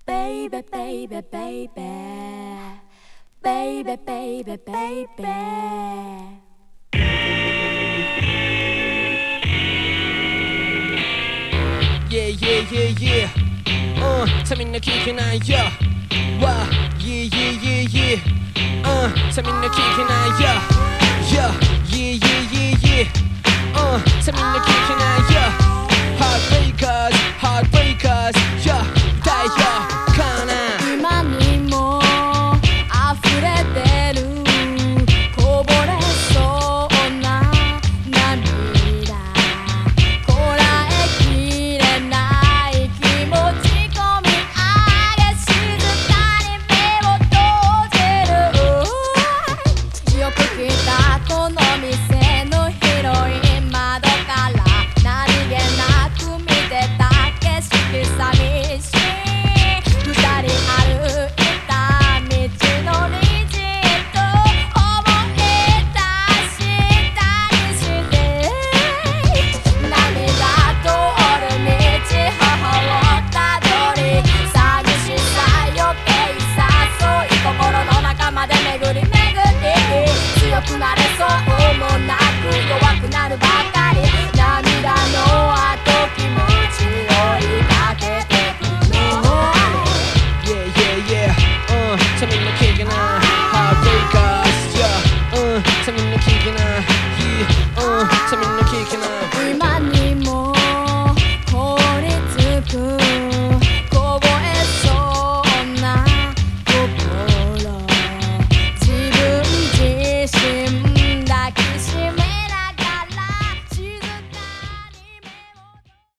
baby, baby, baby, baby, baby, baby. Yeah, yeah, yeah, yeah. さあみんな聞けないよ。わ、yeah, yeah, yeah, yeah. さあみんな聞けないよ。Yo, yeah, yeah, yeah, yeah. さあみんな聞けないよ。Heartbreakers, heartbreakers. Yo, 歌えよ。